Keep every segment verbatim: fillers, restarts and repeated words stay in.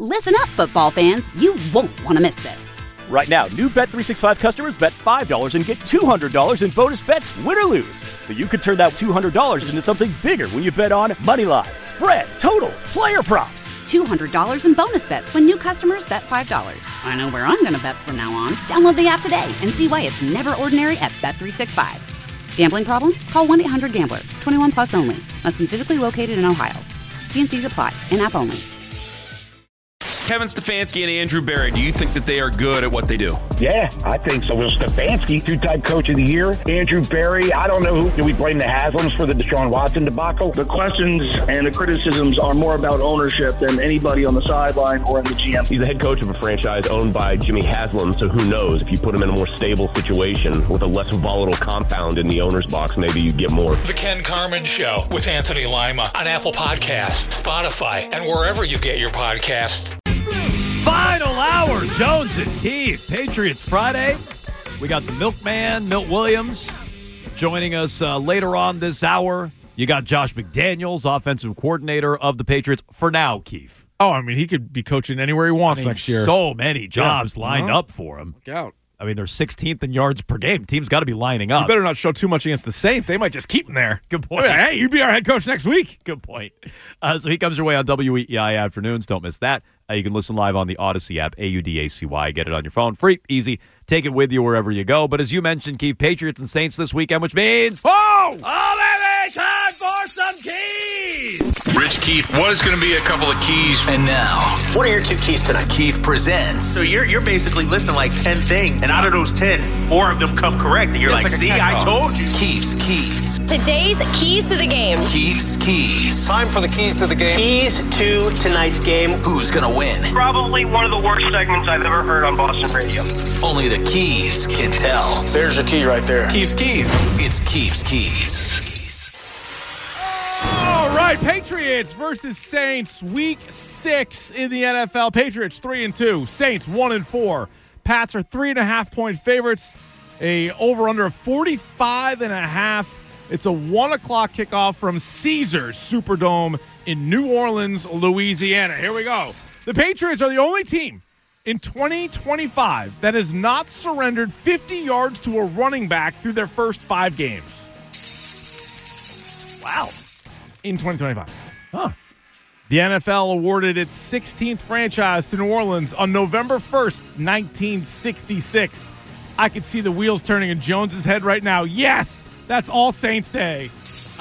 Listen up, football fans. You won't want to miss this. Right now, new Bet three sixty-five customers bet five dollars and get two hundred dollars in bonus bets, win or lose. So you could turn that two hundred dollars into something bigger when you bet on money line, spread, totals, player props. two hundred dollars in bonus bets when new customers bet five dollars. I know where I'm going to bet from now on. Download the app today and see why it's never ordinary at Bet three sixty-five. Gambling problem? Call one eight hundred gambler. twenty-one plus only. Must be physically located in Ohio. T and C's apply. In-app only. Kevin Stefanski and Andrew Berry, do you think that they are good at what they do? Yeah, I think so. Well, Stefanski, two-time coach of the year. Andrew Berry, I don't know who. Do we blame the Haslams for the Deshaun Watson debacle? The questions and the criticisms are more about ownership than anybody on the sideline or in the G M. He's the head coach of a franchise owned by Jimmy Haslam, so who knows? If you put him in a more stable situation with a less volatile compound in the owner's box, maybe you get more. The Ken Carman Show with Anthony Lima on Apple Podcasts, Spotify, and wherever you get your podcasts. Final hour, Jones and Keith, Patriots Friday. We got the Milkman, Milt Williams, joining us uh, later on this hour. You got Josh McDaniels, offensive coordinator of the Patriots for now, Keith. Oh, I mean, he could be coaching anywhere he wants I mean, next year. So many jobs yeah. lined uh-huh. up for him. Look out. I mean, they're sixteenth in yards per game. Team's got to be lining up. You better not show too much against the Saints. They might just keep him there. Good point. Hey, you'd be our head coach next week. Good point. Uh, so he comes your way on W E E I afternoons. Don't miss that. Uh, you can listen live on the Odyssey app, A U D A C Y. Get it on your phone. Free, easy. Take it with you wherever you go. But as you mentioned, Keith, Patriots and Saints this weekend, which means... Oh! Oh, baby! Time for some keys! Rich Keith, what is going to be a couple of keys? And now, what are your two keys tonight? Keith presents. So you're you're basically listing like ten things, and out of those ten, four of them come correct, and you're like, like see, I told you. Keith's keys. Today's keys to the game. Keith's keys. Time for the keys to the game. Keys to tonight's game. Who's gonna win? Probably one of the worst segments I've ever heard on Boston radio. Only the keys can tell. There's your key right there. Keith's keys. It's Keith's keys. All right, Patriots versus Saints, week six in the N F L. Patriots three and two, Saints one and four. Pats are three and a half point favorites. A over under of forty-five and a half. It's a one o'clock kickoff from Caesars Superdome in New Orleans, Louisiana. Here we go. The Patriots are the only team in twenty twenty-five that has not surrendered fifty yards to a running back through their first five games. Wow. In twenty twenty-five. Huh. The N F L awarded its sixteenth franchise to New Orleans on November first, nineteen sixty-six. I could see the wheels turning in Jones's head right now. Yes, that's All Saints Day.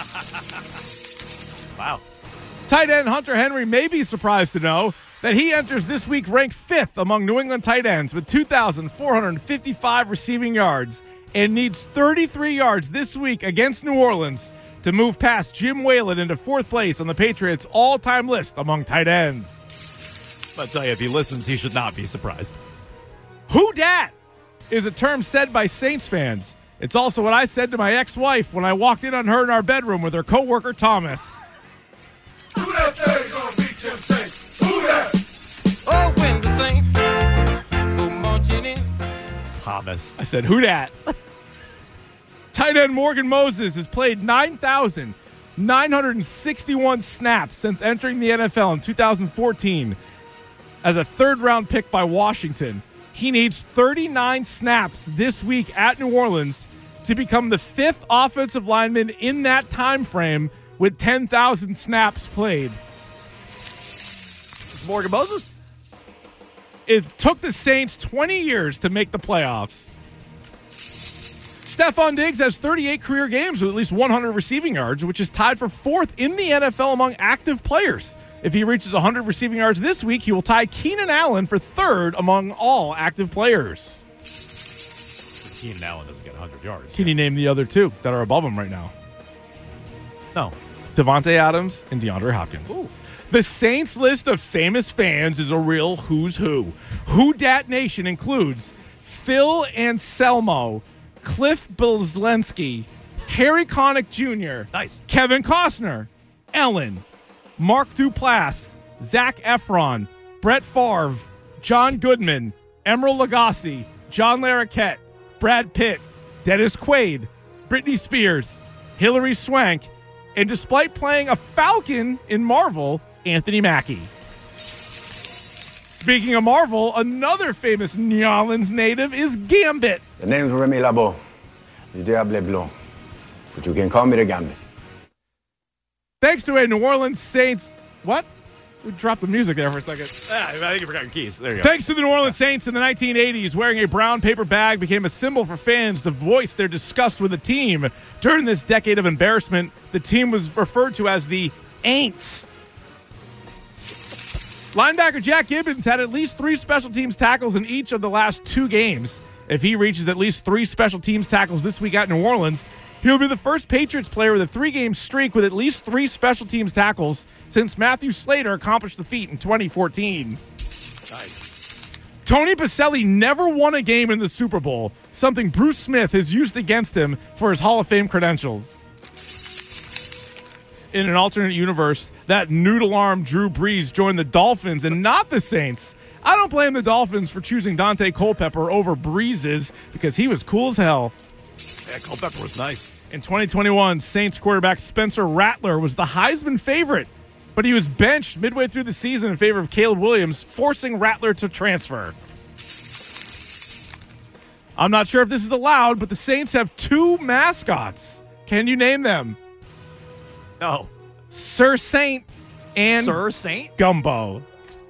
Wow. Tight end Hunter Henry may be surprised to know that he enters this week ranked fifth among New England tight ends with two thousand four hundred fifty-five receiving yards and needs thirty-three yards this week against New Orleans to move past Jim Whalen into fourth place on the Patriots' all-time list among tight ends. I'll tell you, if he listens, he should not be surprised. Who dat is a term said by Saints fans. It's also what I said to my ex-wife when I walked in on her in our bedroom with her co-worker Thomas. Who that thing gonna beat them Saints? Who that? Oh, when the Saints go marching in. Thomas. I said, who dat? Tight end Morgan Moses has played nine thousand nine hundred sixty-one snaps since entering the N F L in two thousand fourteen as a third-round pick by Washington. He needs thirty-nine snaps this week at New Orleans to become the fifth offensive lineman in that time frame with ten thousand snaps played. Morgan Moses? It took the Saints twenty years to make the playoffs. Stephon Diggs has thirty-eight career games with at least one hundred receiving yards, which is tied for fourth in the N F L among active players. If he reaches one hundred receiving yards this week, he will tie Keenan Allen for third among all active players. Keenan Allen doesn't get one hundred yards. Can you name the other two that are above him right now? No. Devontae Adams and DeAndre Hopkins. Ooh. The Saints list of famous fans is a real who's who. Who Dat Nation includes Phil Anselmo, Cliff Bleszinski, Harry Connick Junior, nice, Kevin Costner, Ellen, Mark Duplass, Zac Efron, Brett Favre, John Goodman, Emeril Lagasse, John Larroquette, Brad Pitt, Dennis Quaid, Britney Spears, Hilary Swank, and despite playing a Falcon in Marvel, Anthony Mackie. Speaking of Marvel, another famous New Orleans native is Gambit. The name's Remy Labo, the Diable Blanc, but you can call me the Gambit. Thanks to a New Orleans Saints. What? We dropped the music there for a second. Ah, I think you forgot your keys. There you go. Thanks to the New Orleans Saints in the nineteen eighties, wearing a brown paper bag became a symbol for fans to voice their disgust with the team. During this decade of embarrassment, the team was referred to as the Aints. Linebacker Jack Gibbons had at least three special teams tackles in each of the last two games. If he reaches at least three special teams tackles this week at New Orleans, he'll be the first Patriots player with a three-game streak with at least three special teams tackles since Matthew Slater accomplished the feat in twenty fourteen. Nice. Tony Baselli never won a game in the Super Bowl, something Bruce Smith has used against him for his Hall of Fame credentials. In an alternate universe, that noodle arm Drew Brees joined the Dolphins and not the Saints. I don't blame the Dolphins for choosing Dante Culpepper over Breezes because he was cool as hell. Yeah, Culpepper was nice. In twenty twenty-one, Saints quarterback Spencer Rattler was the Heisman favorite, but he was benched midway through the season in favor of Caleb Williams, forcing Rattler to transfer. I'm not sure if this is allowed, but the Saints have two mascots. Can you name them? No. Sir Saint and Sir Saint? Gumbo.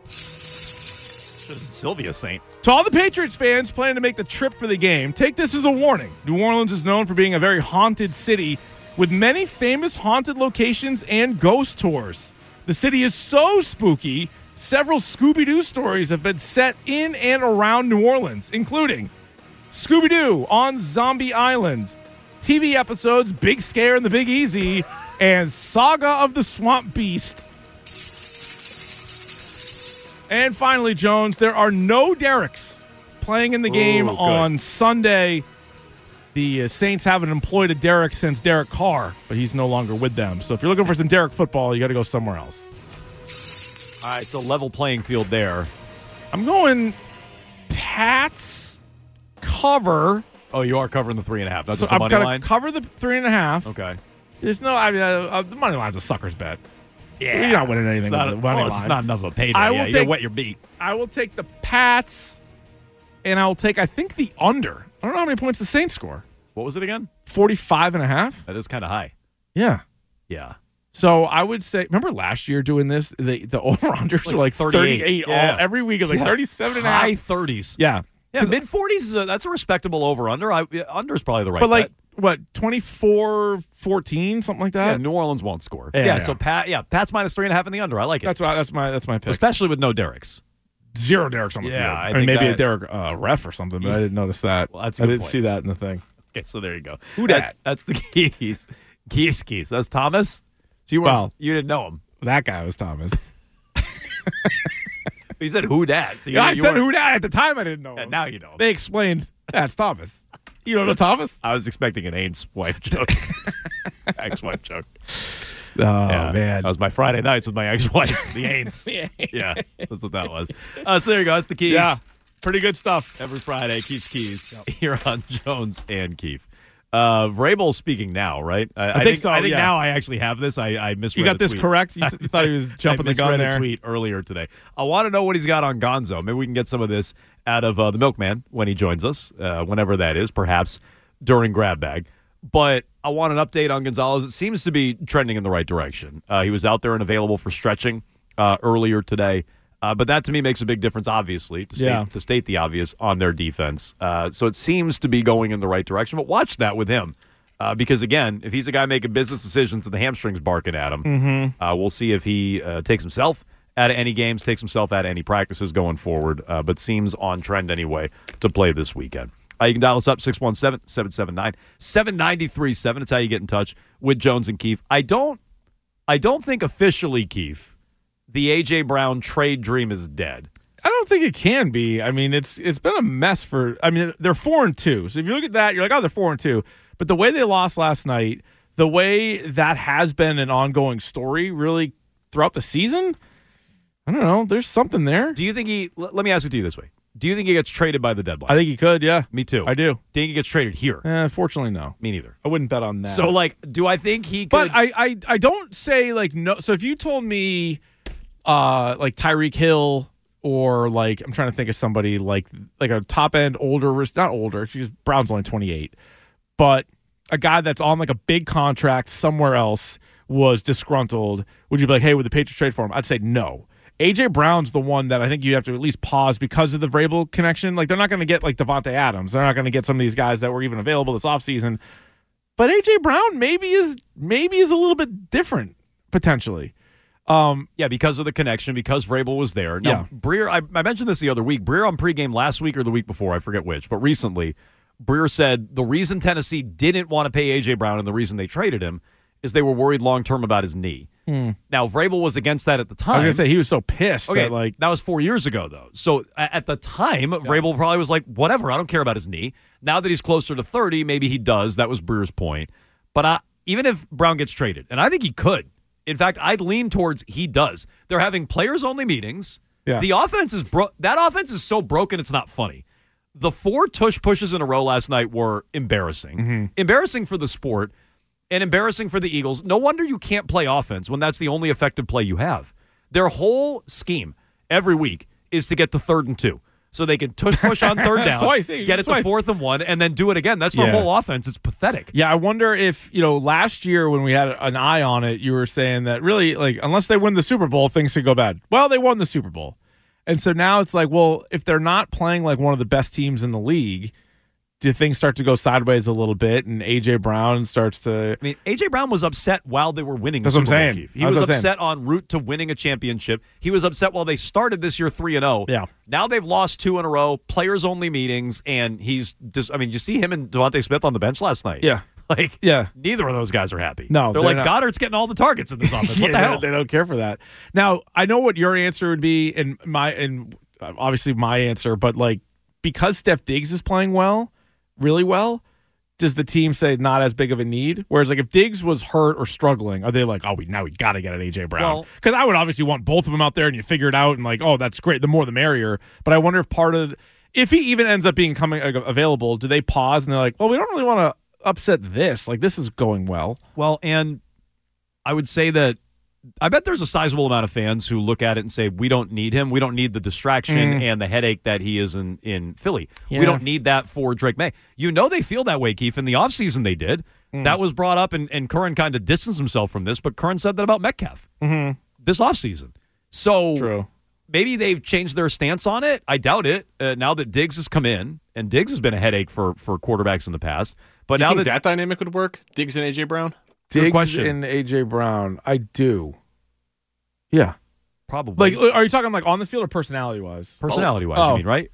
Sylvia Saint. To all the Patriots fans planning to make the trip for the game, take this as a warning. New Orleans is known for being a very haunted city with many famous haunted locations and ghost tours. The city is so spooky, several Scooby-Doo stories have been set in and around New Orleans, including Scooby-Doo on Zombie Island, T V episodes Big Scare and the Big Easy, and Saga of the Swamp Beast. And finally, Jones, there are no Derricks playing in the game Ooh, on Sunday. The uh, Saints haven't employed a Derrick since Derek Carr, but he's no longer with them. So if you're looking for some Derrick football, you got to go somewhere else. All right, so level playing field there. I'm going Pats cover. Oh, you are covering the three and a half. That's So just the I've money got line? to cover the three and a half. Okay. There's no, I mean, uh, uh, the money line's a sucker's bet. Yeah. You're not winning anything It's not, with the money well, line. it's not enough of a payday. I will yeah, you take- wet your beat. I will take the Pats, and I will take, I think, the under. I don't know how many points the Saints score. What was it again? forty-five and a half. That is kind of high. Yeah. Yeah. So I would say, remember last year doing this? The the over-unders Like were like thirty-eight. thirty-eight Yeah. all, every week. It was like Yeah. thirty-seven and a half. High thirties. Yeah. Yeah, mid forties, is a, that's a respectable over-under. I, yeah, under is probably the right But like, bet. what, twenty-four fourteen, something like Yeah, that? New Orleans won't score. Yeah, Yeah, yeah. so Pat, yeah, Pat's minus three and a half in the under. I like it. That's, what, that's my that's my pick. Especially with no Derricks. Zero Derricks on the Yeah, field. I I mean, think maybe that- a Derrick uh, ref or something, but I didn't notice that. Well, that's a I good didn't point. see that in the thing. Okay, so there you go. Who That- dat? That's the keys. Keys, keys. That's Thomas? So you, were, Well- you didn't know him. That guy was Thomas. He said, who dat? So you, Yeah, I you said weren't- who that at the time. I didn't know. Yeah, him. now you know him. They explained that's Thomas. You don't know Thomas? I was expecting an Ains wife joke. Ex-wife joke. Oh Yeah, man, that was my Friday nights with my ex-wife, the Ains. Yeah, that's what that was. Uh, so there you go. That's the keys. Yeah, pretty good stuff. Every Friday, Keith's Keys here on Jones and Keith. Uh, Vrabel speaking now, right? I, I think so, I think yeah. now I actually have this. I, I misread You got a this tweet. correct? You, th- you thought he was jumping I the gun misread there? a tweet earlier today. I want to know what he's got on Gonzo. Maybe we can get some of this out of uh, the Milkman when he joins us, uh, whenever that is, perhaps during Grab Bag. But I want an update on Gonzalez. It seems to be trending in the right direction. Uh, he was out there and available for stretching uh, earlier today. Uh, but that to me makes a big difference, obviously, to state, Yeah. to state the obvious on their defense. Uh, so it seems to be going in the right direction. But watch that with him. Uh, because, again, if he's a guy making business decisions and the hamstring's barking at him, Mm-hmm. uh, we'll see if he uh, takes himself out of any games, takes himself out of any practices going forward, uh, but seems on trend anyway to play this weekend. Uh, you can dial us up, six one seven, seven seven nine, seven nine three seven. It's how you get in touch with Jones and Keefe. I don't, I don't think officially, Keefe, the A J. Brown trade dream is dead. I don't think it can be. I mean, it's it's been a mess for. I mean, they're four and two. So if you look at that, you're like, oh, they're four and two. But the way they lost last night, the way that has been an ongoing story, really throughout the season, I don't know. There's something there. Do you think he? L- let me ask it to you this way: do you think he gets traded by the deadline? I think he could. Yeah, Me too. I do. Think he gets traded here? Eh, fortunately, no. Me neither. I wouldn't bet on that. So, like, do I think he could? but I, I I don't say like no. So if you told me, uh, like Tyreek Hill or like I'm trying to think of somebody like like a top end older, not older, because Brown's only twenty-eight, but a guy that's on like a big contract somewhere else was disgruntled, would you be like, hey, would the Patriots trade for him? I'd say no. A J. Brown's the one that I think you have to at least pause because of the Vrabel connection. Like, they're not going to get like Devontae Adams. They're not going to get some of these guys that were even available this offseason. But A J. Brown maybe is maybe is a little bit different potentially. Um, yeah, because of the connection, because Vrabel was there. Now, yeah. Breer, I, I mentioned this the other week. Breer on pregame last week or the week before, I forget which, but recently, Breer said the reason Tennessee didn't want to pay A J. Brown and the reason they traded him is they were worried long-term about his knee. Hmm. Now, Vrabel was against that at the time. I was going to say, he was so pissed. Okay, that, like, that was four years ago, though. So at the time, yeah. Vrabel probably was like, whatever, I don't care about his knee. Now that he's closer to thirty, maybe he does. That was Breer's point. But I, even if Brown gets traded, and I think he could. In fact, I'd lean towards he does. They're having players-only meetings. Yeah. The offense is bro- that offense is so broken, it's not funny. The four tush pushes in a row last night were embarrassing. Mm-hmm. Embarrassing for the sport and embarrassing for the Eagles. No wonder you can't play offense when that's the only effective play you have. Their whole scheme every week is to get to third and two. So they can tush push on third down, twice, get it to twice. fourth and one, and then do it again. That's their Yeah. whole offense. It's pathetic. Yeah, I wonder if, you know, last year when we had an eye on it, you were saying that really, like, unless they win the Super Bowl, things could go bad. Well, they won the Super Bowl. And so now it's like, well, if they're not playing like one of the best teams in the league, do things start to go sideways a little bit and A J. Brown starts to... I mean, A J. Brown was upset while they were winning That's the what Super I'm Bowl, saying. Keith. He That's was what I'm upset en route to winning a championship. He was upset while they started this year three and oh. Yeah. Now they've lost two in a row, players-only meetings, and he's just... I mean, you see him and Devontae Smith on the bench last night. Yeah. Like, yeah. neither of those guys are happy. No, They're, they're like, not. Goddard's getting all the targets in this offense. What Yeah, the they hell? don't- They don't care for that. Now, I know what your answer would be, and my and obviously my answer, but like because Steph Diggs is playing well, really well, does the team say not as big of a need? Whereas like if Diggs was hurt or struggling, are they like, oh, we now we got to get an A J. Brown? Because I would obviously want both of them out there, and you figure it out, and like, oh, that's great. The more, the merrier. But I wonder if part of if he even ends up being coming uh, available, do they pause and they're like, well, we don't really want to upset this. Like this is going well. Well, and I would say that I bet there's a sizable amount of fans who look at it and say, we don't need him. We don't need the distraction Mm. and the headache that he is in, in Philly. Yeah. We don't need that for Drake May. You know they feel that way, Keith. In the offseason they did. Mm. That was brought up, and, and Curran kind of distanced himself from this, but Curran said that about Metcalf Mm-hmm. this offseason. So True. maybe they've changed their stance on it. I doubt it. Uh, now that Diggs has come in, and Diggs has been a headache for, for quarterbacks in the past. But Do you now think that, that dynamic would work? Diggs and A J. Brown? Good Diggs question. and A J. Brown, I do. Yeah. Probably. Like, are you talking like on the field or personality wise? Personality wise, Oh. you mean, right?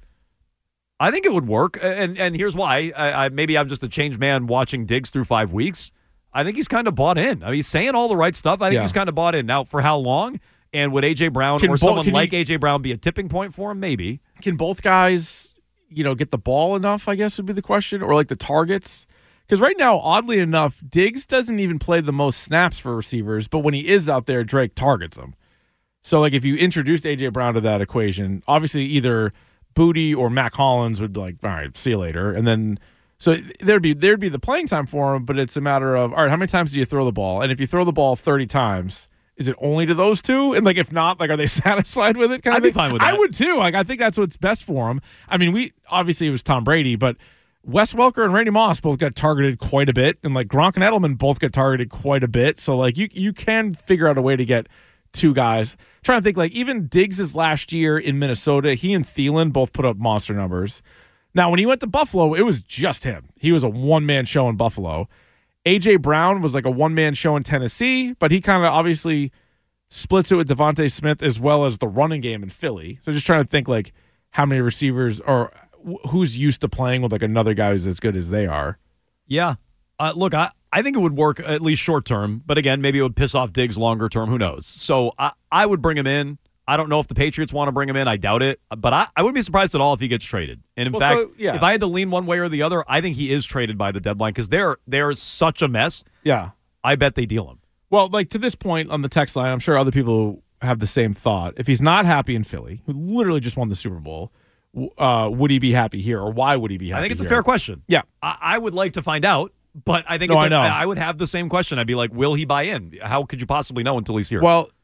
I think it would work, and and here's why. I, I maybe I'm just a changed man watching Diggs through five weeks. I think he's kind of bought in. I mean, he's saying all the right stuff. I think Yeah. he's kind of bought in. Now, for how long? And would A J. Brown Can or both- someone can like you- A J. Brown be a tipping point for him? Maybe. Can both guys, you know, get the ball enough, I guess would be the question, or like the targets? Because right now, oddly enough, Diggs doesn't even play the most snaps for receivers, but when he is out there, Drake targets him. So, like, if you introduced A J. Brown to that equation, obviously either Booty or Mac Hollins would be like, all right, see you later. And then, so there'd be there'd be the playing time for him, but it's a matter of, all right, how many times do you throw the ball? And if you throw the ball thirty times, is it only to those two? And, like, if not, like, are they satisfied with it? Kind I'd of be thing? fine with I that. would, too. Like, I think that's what's best for him. I mean, we, obviously it was Tom Brady, but Wes Welker and Randy Moss both got targeted quite a bit, and like Gronk and Edelman both got targeted quite a bit. So like you you can figure out a way to get two guys. I'm trying to think, like even Diggs' last year in Minnesota, he and Thielen both put up monster numbers. Now when he went to Buffalo, it was just him. He was a one man show in Buffalo. A J. Brown was like a one man show in Tennessee, but he kind of obviously splits it with Devontae Smith as well as the running game in Philly. So just trying to think like how many receivers or who's used to playing with like another guy who's as good as they are. Yeah. Uh, look, I, I think it would work at least short term, but again, maybe it would piss off Diggs longer term. Who knows? So I, I would bring him in. I don't know if the Patriots want to bring him in. I doubt it. But I, I wouldn't be surprised at all if he gets traded. And in Well, fact, so, yeah. if I had to lean one way or the other, I think he is traded by the deadline because they're they're such a mess. Yeah. I bet they deal him. Well, like to this point on the text line, I'm sure other people have the same thought. If he's not happy in Philly, who literally just won the Super Bowl, uh, would he be happy here, or why would he be happy? I think it's here? a fair question. Yeah. I, I would like to find out, but I think No, it's I a, know. I would have the same question. I'd be like, will he buy in? How could you possibly know until he's here? Well,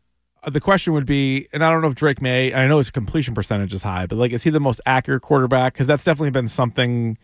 the question would be, and I don't know if Drake May, I know his completion percentage is high, but like, is he the most accurate quarterback? Because that's definitely been something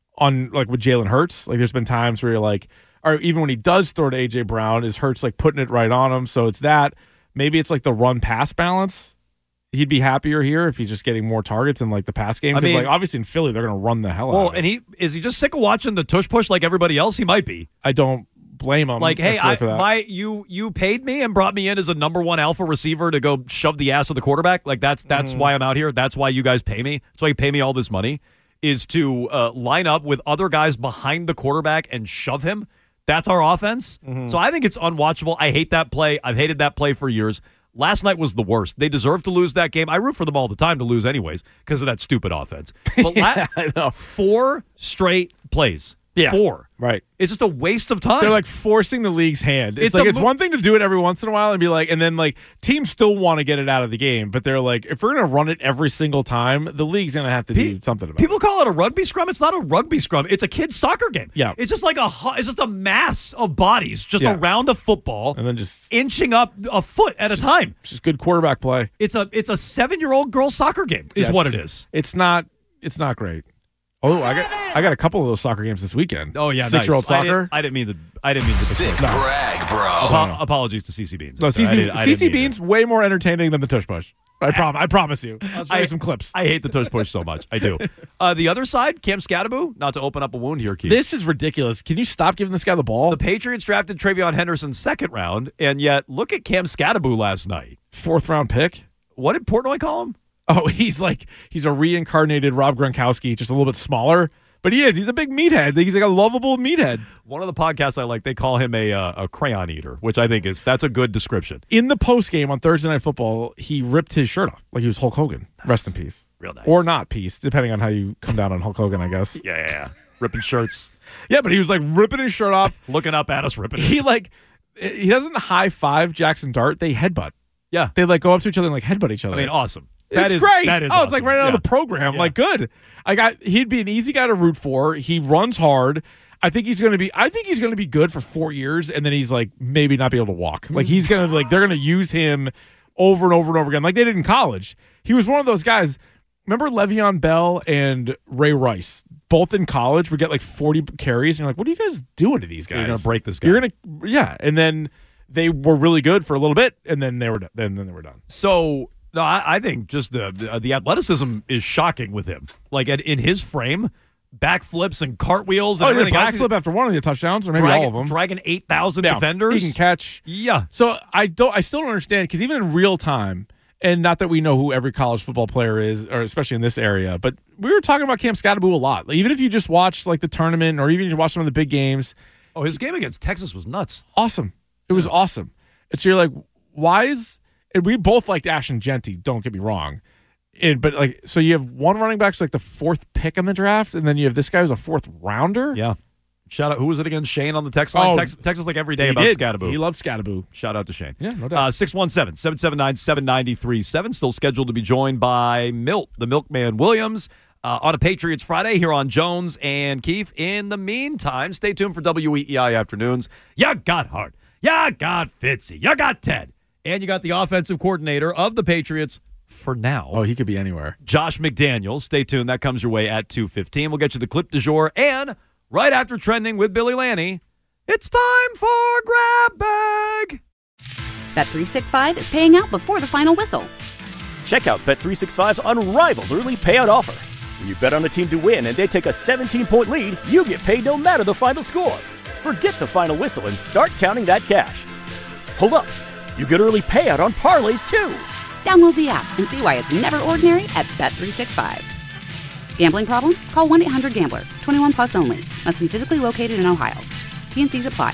on like with Jalen Hurts. Like, there's been times where you're like, or even when he does throw to A J Brown, is Hurts like putting it right on him? So it's that. Maybe it's like the run pass balance. He'd be happier here if he's just getting more targets in like the pass game. I mean, like obviously in Philly they're going to run the hell well, out of it. and he is he just sick of watching the tush push like everybody else? He might be. I don't blame him. Like, hey, I, for that. my you you paid me and brought me in as a number one alpha receiver to go shove the ass of the quarterback. Like that's that's Mm-hmm. why I'm out here. That's why you guys pay me. That's why you pay me all this money is to uh, line up with other guys behind the quarterback and shove him. That's our offense. Mm-hmm. So I think it's unwatchable. I hate that play. I've hated that play for years. Last night was the worst. They deserve to lose that game. I root for them all the time to lose anyways because of that stupid offense. But yeah, la- I know. four straight plays. Yeah. Four. Right. It's just a waste of time. They're like forcing the league's hand. It's, It's like a it's mo- one thing to do it every once in a while and be like, and then like teams still want to get it out of the game, but they're like, if we're gonna run it every single time, the league's gonna have to Pe- do something about People it. call it a rugby scrum. It's not a rugby scrum. It's a kid's soccer game. Yeah. It's just like a hu- it's just a mass of bodies just Yeah. around a football And then just inching up a foot at a time. just good quarterback play. It's a it's a seven year old girl soccer game is Yes. what it is. It's not. It's not great. Oh, I got I got a couple of those soccer games this weekend. Oh yeah, six year old nice. I soccer. didn't, I didn't mean to. I didn't mean to. Sick brag, bro. Apo- apologies to C C Beans. No, I C C didn't- I C didn't C mean Beans way more entertaining than the tush push. I prom I promise you. I'll show I- you some clips. I hate the tush push so much. I do. Uh, the other side, Cam Scatterbo, not to open up a wound here, Keith. This is ridiculous. Can you stop giving this guy the ball? The Patriots drafted Travion Henderson second round, and yet look at Cam Scatterbo last night. Fourth round pick. What did Portnoy call him? Oh, he's like he's a reincarnated Rob Gronkowski, just a little bit smaller. But he is. He's a big meathead. He's like a lovable meathead. One of the podcasts I like, they call him a uh, a crayon eater, which I think is that's a good description. In the post game on Thursday Night Football, he ripped his shirt off like he was Hulk Hogan. Nice. Rest in peace. Real nice. Or not peace, depending on how you come down on Hulk Hogan, I guess. Yeah, yeah, yeah. Ripping shirts. Yeah, but he was like ripping his shirt off. Looking up at us, ripping it. He like, he doesn't high five Jackson Dart. They headbutt. Yeah. They like go up to each other and like headbutt each other. I mean, awesome. That it's is, great. That is oh, it's like awesome. right out Yeah. of the program. Yeah. Like, good. I got. He'd be an easy guy to root for. He runs hard. I think he's going to be. I think he's going to be good for four years, and then he's like maybe not be able to walk. Like he's going to like they're going to use him over and over and over again, like they did in college. He was one of those guys. Remember Le'Veon Bell and Ray Rice, both in college, would get like forty carries, and you're like, what are you guys doing to these guys? You're going to break this guy. You're going to, yeah. And then they were really good for a little bit, and then they were done. Then then they were done. So. No, I, I think just the, the the athleticism is shocking with him. Like at, in his frame, backflips and cartwheels. And Oh, he did a everything else. backflip after one of the touchdowns, or maybe dragging, all of them. Dragging eight thousand Yeah, defenders. He can catch. Yeah. So I don't. I still don't understand because even in real time, and not that we know who every college football player is, or especially in this area, but we were talking about Cam Scatterbo a lot. Like, even if you just watch like the tournament, or even if you watch some of the big games. Oh, his game against Texas was nuts. Awesome. It was awesome. And so you're like, why is? And we both liked Ashton Genty. Don't get me wrong. And, but like, so you have one running back's like the fourth pick in the draft, and then you have this guy who's a fourth rounder. Yeah. Shout out. Who was it again? Shane on the text line. Oh, text, text us like every day he about did. Scatterbo. He loves Scatterbo. Shout out to Shane. Yeah, no doubt. Uh, six one seven, seven seven nine, seven nine three seven. Still scheduled to be joined by Milt, the Milkman Williams, uh, on a Patriots Friday here on Jones and Keefe. In the meantime, stay tuned for W E E I Afternoons. You got Hart. You got Fitzy. You got Ted. And you got the offensive coordinator of the Patriots for now. Oh, he could be anywhere. Josh McDaniels. Stay tuned. That comes your way at two fifteen. We'll get you the clip du jour. And right after Trending with Billy Lanny, it's time for Grab Bag. Bet three sixty-five is paying out before the final whistle. Check out Bet three sixty-five's unrivaled early payout offer. When you bet on a team to win and they take a seventeen-point lead, you get paid no matter the final score. Forget the final whistle and start counting that cash. Hold up. You get early payout on parlays, too. Download the app and see why it's never ordinary at Bet three sixty-five. Gambling problem? Call one eight hundred gambler. twenty-one plus only. Must be physically located in Ohio. T N Cs apply.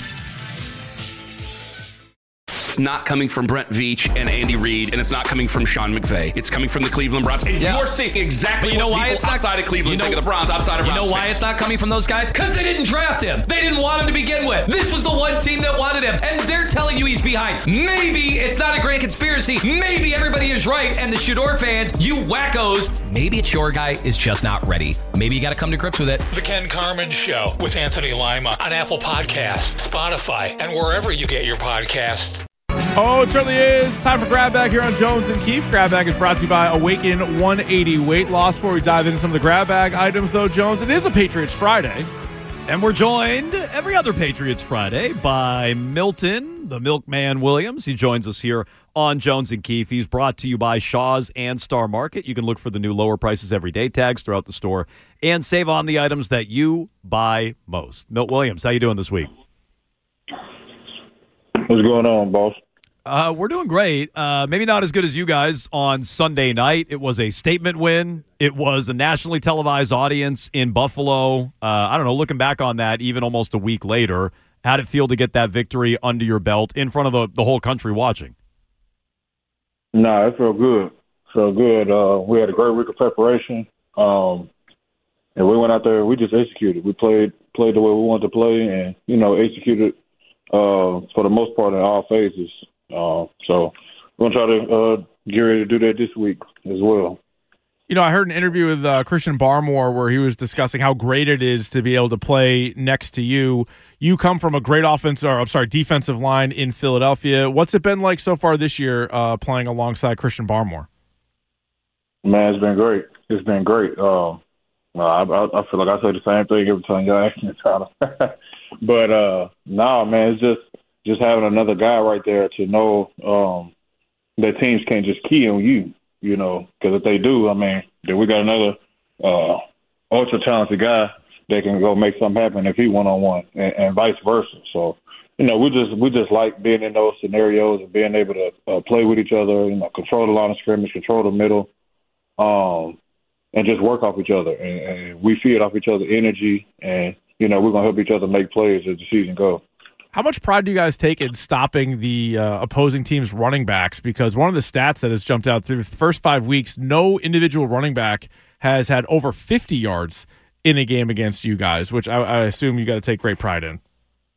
It's not coming from Brent Veach and Andy Reid, and it's not coming from Sean McVay. It's coming from the Cleveland Browns. And Yeah. you're seeing exactly But you know what why people it's not outside of Cleveland you know, think of the Browns, outside of You Browns know why fans. it's not coming from those guys? Because they didn't draft him. They didn't want him to begin with. This was the one team that wanted him, and they're telling you he's behind. Maybe it's not a grand conspiracy. Maybe everybody is right, and the Shador fans, you wackos, maybe it's your guy is just not ready. Maybe you got to come to grips with it. The Ken Carmen Show with Anthony Lima on Apple Podcasts, Spotify, and wherever you get your podcasts. Oh, it certainly is. Time for Grab Bag here on Jones and Keefe. Grab Bag is brought to you by Awaken one eighty Weight Loss. Before we dive into some of the Grab Bag items, though, Jones, it is a Patriots Friday. And we're joined every other Patriots Friday by Milton, the Milkman Williams. He joins us here on Jones and Keefe. He's brought to you by Shaw's and Star Market. You can look for the new lower prices every day tags throughout the store and save on the items that you buy most. Milt Williams, how you doing this week? What's going on, boss? Uh, we're doing great. Uh, maybe not as good as you guys on Sunday night. It was a statement win. It was a nationally televised audience in Buffalo. Uh, I don't know, looking back on that, even almost a week later, how'd it feel to get that victory under your belt in front of the, the whole country watching? Nah, it felt good. Felt good. Uh, we had a great week of preparation, um, and we went out there. We just executed. We played played the way we wanted to play, and you know, executed uh, for the most part in all phases. Uh, so we're gonna try to uh, get ready to do that this week as well. You know, I heard an interview with uh, Christian Barmore where he was discussing how great it is to be able to play next to you. You come from a great offense, or I'm sorry, defensive line in Philadelphia. What's it been like so far this year uh, playing alongside Christian Barmore? Man, it's been great. It's been great. Um, I, I, I feel like I say the same thing every time y'all ask me about it. But uh, nah, man, it's just just having another guy right there to know um, that teams can't just key on you, you know, because if they do, I mean, then we got another uh, ultra talented guy that can go make something happen if he one on one, and vice versa. So, you know, we just we just like being in those scenarios and being able to uh, play with each other, you know, control the line of scrimmage, control the middle, um, and just work off each other. And, and we feed off each other's energy, and you know, we're gonna help each other make plays as the season goes. How much pride do you guys take in stopping the uh, opposing team's running backs? Because one of the stats that has jumped out through the first five weeks, no individual running back has had over fifty yards in a game against you guys, which I, I assume you got to take great pride in.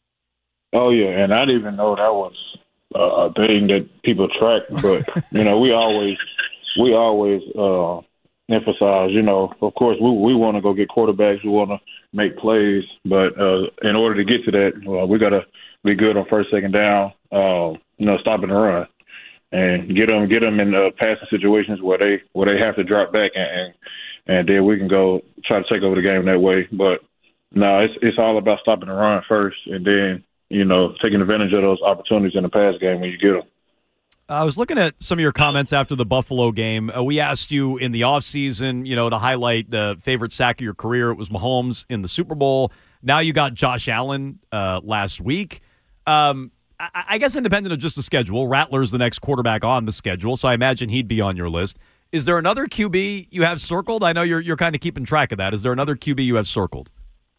Oh, yeah, and I didn't even know that was uh, a thing that people track. But, you know, we always we always uh, emphasize, you know, of course, we, we want to go get quarterbacks. We want to make plays. But uh, in order to get to that, well, we got to be good on first, second down, uh, you know, stopping the run, and get them get them in uh, passing situations where they where they have to drop back, and, and and then we can go try to take over the game that way. But no, it's it's all about stopping the run first, and then you know taking advantage of those opportunities in the pass game when you get them. I was looking at some of your comments after the Buffalo game. Uh, we asked you in the offseason, you know, to highlight the favorite sack of your career. It was Mahomes in the Super Bowl. Now you got Josh Allen uh, last week. Um, I, I guess independent of just the schedule, Rattler's the next quarterback on the schedule, so I imagine he'd be on your list. Is there another Q B you have circled? I know you're you're kind of keeping track of that. Is there another Q B you have circled?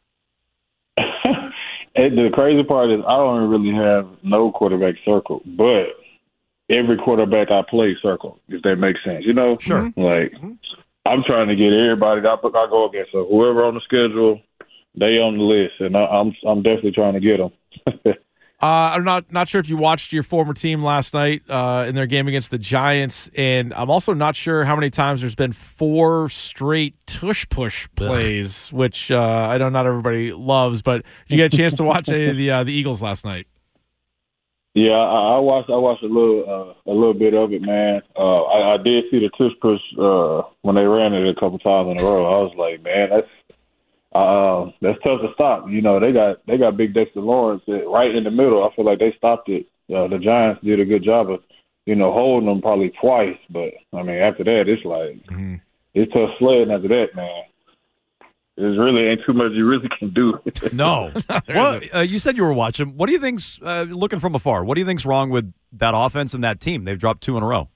The crazy part is I don't really have no quarterback circled, but every quarterback I play circled, if that makes sense. You know? Sure. Like, I'm trying to get everybody that I go against. So whoever on the schedule, they on the list, and I, I'm I'm definitely trying to get them. Uh, I'm not not sure if you watched your former team last night uh, in their game against the Giants, and I'm also not sure how many times there's been four straight tush-push plays, which uh, I know not everybody loves, but did you get a chance to watch any of the uh, the Eagles last night? Yeah, I, I watched I watched a little uh, a little bit of it, man. Uh, I, I did see the tush-push uh, when they ran it a couple times in a row. I was like, man, that's Uh, that's tough to stop. You know, they got they got big Dexter Lawrence right in the middle. I feel like they stopped it. Uh, the Giants did a good job of, you know, holding them probably twice. But, I mean, after that, it's like, mm-hmm. it's tough sledding after that, man. There's really ain't too much you really can do. No. Well, uh, you said you were watching. What do you think's, uh, looking from afar, what do you think's wrong with that offense and that team? They've dropped two in a row.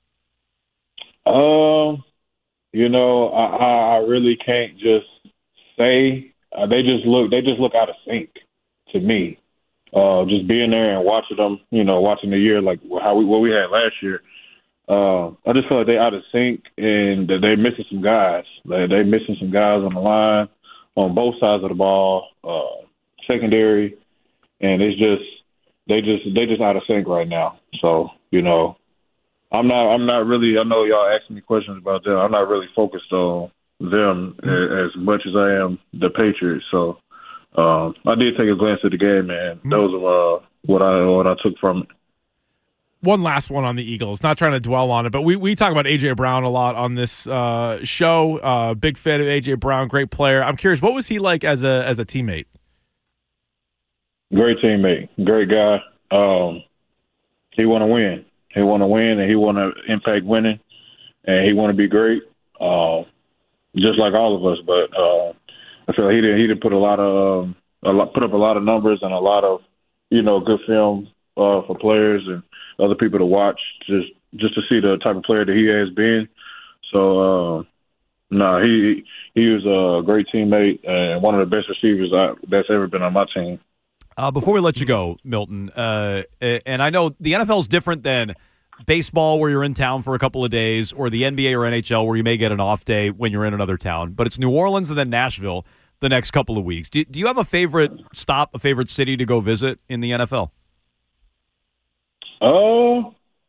Um, you know, I, I really can't just say uh, they just look they just look out of sync to me. Uh, just being there and watching them, you know, watching the year like how we what we had last year. Uh, I just feel like they out of sync and that they're missing some guys. They they missing some guys on the line on both sides of the ball, uh, secondary, and it's just they just they just out of sync right now. So you know, I'm not I'm not really. I know y'all asking me questions about that. I'm not really focused on them as much as I am the Patriots. So um, I did take a glance at the game, and those are uh, what I what I took from it. one last one on the Eagles. Not trying to dwell on it, but we, we talk about A J. Brown a lot on this uh, show. Uh, big fan of A J. Brown, great player. I'm curious, what was he like as a as a teammate? Great teammate, great guy. Um, he want to win. He want to win, and he want to impact winning, and he want to be great, uh, just like all of us. But uh, I feel like he did he did put a lot of um, a lot, put up a lot of numbers and a lot of you know good film uh, for players and other people to watch, just just to see the type of player that he has been. So, uh, no, nah, he he was a great teammate and one of the best receivers I, that's ever been on my team. Uh, before we let you go, Milton, uh, and I know the N F L is different than baseball where you're in town for a couple of days, or the N B A or N H L where you may get an off day when you're in another town, but it's New Orleans and then Nashville the next couple of weeks. Do, do you have a favorite stop, a favorite city to go visit in the N F L? Oh, uh,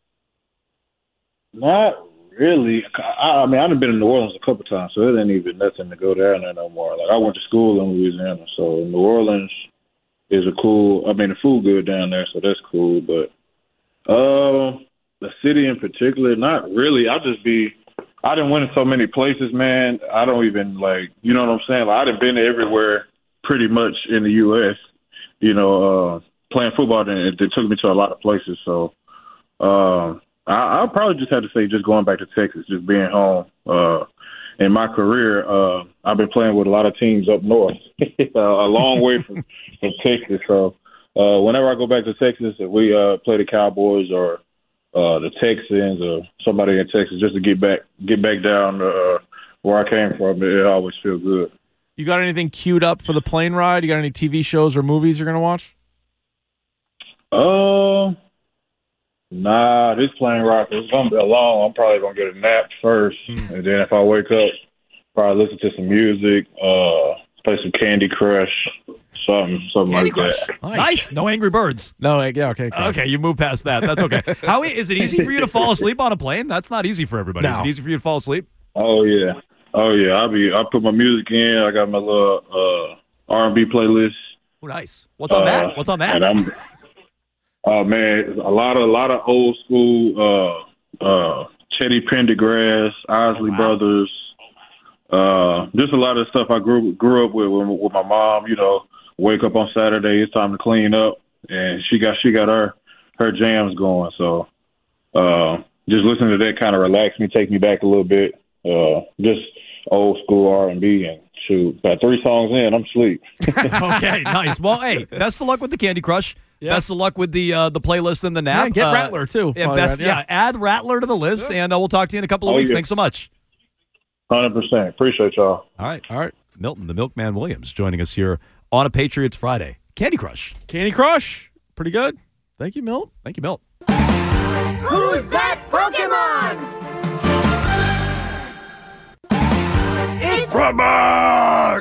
not really. I, I mean, I've been in New Orleans a couple times, so it ain't even nothing to go down there no more. Like, I went to school in Louisiana, so New Orleans is a cool. I mean, the food good down there, so that's cool. But uh, the city in particular, not really. I just be. I done went in so many places, man. I don't even like. You know what I'm saying? Like, I done been everywhere, pretty much in the U S. You know, uh, playing football, and it, it took me to a lot of places. So uh, I, I'll probably just have to say, just going back to Texas, just being home. Uh, in my career, uh, I've been playing with a lot of teams up north, uh, a long way from, from Texas. So uh, whenever I go back to Texas, if we uh, play the Cowboys or uh, the Texans or somebody in Texas, just to get back get back down uh, where I came from, it, it always feels good. You got anything queued up for the plane ride? You got any T V shows or movies you're going to watch? Uh, nah, this plane ride is going to be long. I'm probably going to get a nap first. Mm. And then if I wake up, probably listen to some music, uh, play some Candy Crush, something, something Candy like Crush. that. Nice. nice. No Angry Birds. No, yeah, okay. Okay, okay you move past that. That's okay. How is it easy for you to fall asleep on a plane? That's not easy for everybody. No. Is it easy for you to fall asleep? Oh, yeah. Oh, yeah. I'll be, I put my music in. I got my little uh, R and B playlist. Oh, nice. What's on uh, that? What's on that? And I'm, oh, man, a lot of, a lot of old school, uh, uh, Chetty Pendergrass, Isley oh, wow. Brothers, uh, just a lot of stuff I grew grew up with, with with my mom. You know, wake up on Saturday, it's time to clean up, and she got she got her her jams going. So, uh, just listening to that kind of relax me, take me back a little bit. Uh, just old school R and B, and shoot, about three songs in, I'm asleep. Okay, nice. Well, hey, best of luck with the Candy Crush. Yep. Best of luck with the uh, the playlist and the nap. Yeah, get uh, Rattler, too. Yeah, best, yeah. yeah, add Rattler to the list, yeah. and uh, we'll talk to you in a couple of oh, weeks. Yeah. Thanks so much. one hundred percent. Appreciate y'all. All right. All right. Milton, the Milkman Williams, joining us here on a Patriots Friday. Candy Crush. Candy Crush. Pretty good. Thank you, Milt. Thank you, Milt. Who's that Pokemon? It's Robert!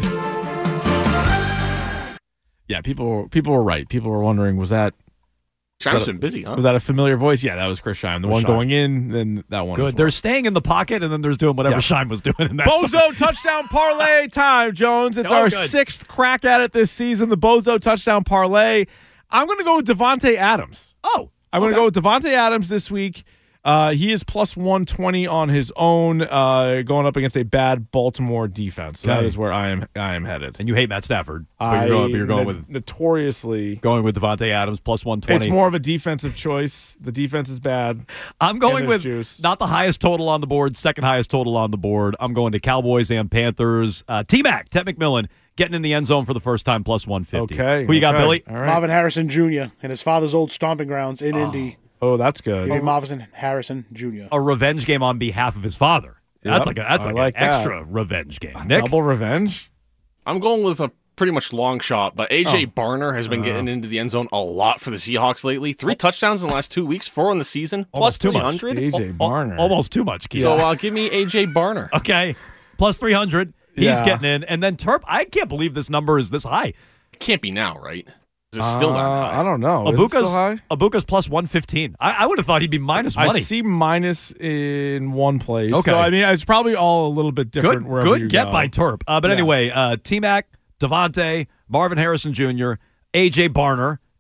Yeah, people people were right. People were wondering, was that Shime's been busy, huh? Was that a familiar voice? Yeah, that was Chris Shime. The Chris one Shime. going in, then that one. Good. They're staying in the pocket, and then there's doing whatever Yeah. Shime was doing. In that Bozo song. touchdown parlay time, Jones. It's Oh, our good. sixth crack at it this season, the Bozo touchdown parlay. I'm going to go with Devontae Adams. Oh. I'm going to okay. go with Devontae Adams this week. Uh, he is plus one twenty on his own, uh, going up against a bad Baltimore defense. So Okay. that is where I am I am headed. And you hate Matt Stafford, but I you're going, but you're going no- with notoriously going with Devontae Adams plus one twenty. It's more of a defensive choice. The defense is bad. I'm going And with there's juice. not the highest total on the board, second highest total on the board. I'm going to Cowboys and Panthers. Uh, T-Mac, Ted McMillan, getting in the end zone for the first time, plus one fifty. Okay. Who you got, okay. Billy? All right. Marvin Harrison Junior and his father's old stomping grounds in Indy. Oh, that's good. Give me Marvin Harrison Junior A revenge game on behalf of his father. That's Yep. like a, that's I like, like an that. extra revenge game. Nick? Double revenge? I'm going with a pretty much long shot, but A J Oh. Barner has been Uh. getting into the end zone a lot for the Seahawks lately. Three touchdowns in the last two weeks, four in the season, plus Almost too three much. hundred. A J Al- Barner. Almost too much, Keith. So uh, give me A J Barner. Okay. Plus three hundred. He's Yeah. getting in. And then Terp, I can't believe this number is this high. Can't be now, right? It's still that Uh, high. I don't know. Is it Abuka's, still high? Abuka's plus one fifteen. I, I would have thought he'd be minus money. I see minus in one place. Okay. So, I mean, it's probably all a little bit different Good, wherever good you get go. by Terp. Uh, but Yeah. anyway, uh, T-Mac, Devontae, Marvin Harrison Junior, A J Barner,